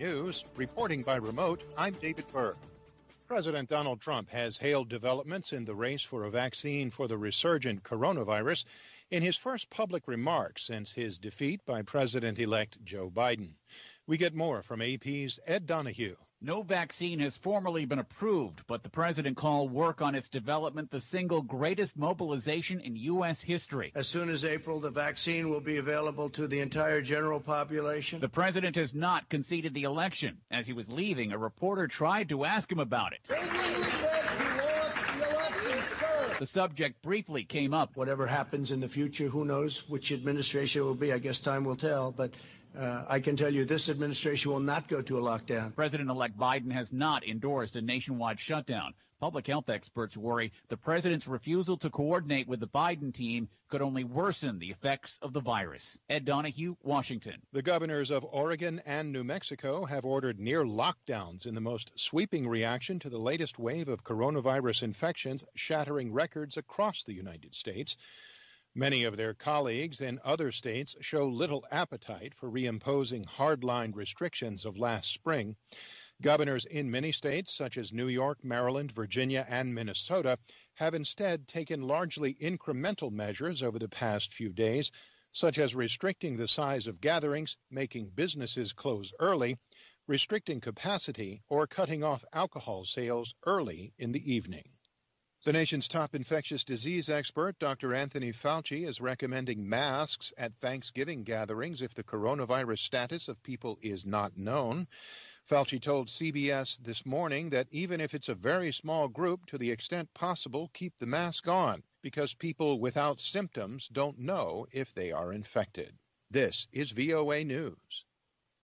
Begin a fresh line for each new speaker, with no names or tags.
News. Reporting by remote, I'm David Berg. President Donald Trump has hailed developments in the race for a vaccine for the resurgent coronavirus in his first public remarks since his defeat by President-elect Joe Biden. We get more from AP's Ed Donahue.
No vaccine has formally been approved, but the president called work on its development the single greatest mobilization in U.S. history.
As soon as April, the vaccine will be available to the entire general population.
The president has not conceded the election. As he was leaving, a reporter tried to ask him about it. The subject briefly came up.
Whatever happens in the future, who knows which administration it will be? I guess time will tell, but I can tell you this administration will not go to a lockdown.
President-elect Biden has not endorsed a nationwide shutdown. Public health experts worry the president's refusal to coordinate with the Biden team could only worsen the effects of the virus. Ed Donahue, Washington.
The governors of Oregon and New Mexico have ordered near lockdowns in the most sweeping reaction to the latest wave of coronavirus infections, shattering records across the United States. Many of their colleagues in other states show little appetite for reimposing hardline restrictions of last spring. Governors in many states, such as New York, Maryland, Virginia, and Minnesota, have instead taken largely incremental measures over the past few days, such as restricting the size of gatherings, making businesses close early, restricting capacity, or cutting off alcohol sales early in the evening. The nation's top infectious disease expert, Dr. Anthony Fauci, is recommending masks at Thanksgiving gatherings if the coronavirus status of people is not known. Fauci told CBS this morning that even if it's a very small group, to the extent possible, keep the mask on, because people without symptoms don't know if they are infected. This is VOA News.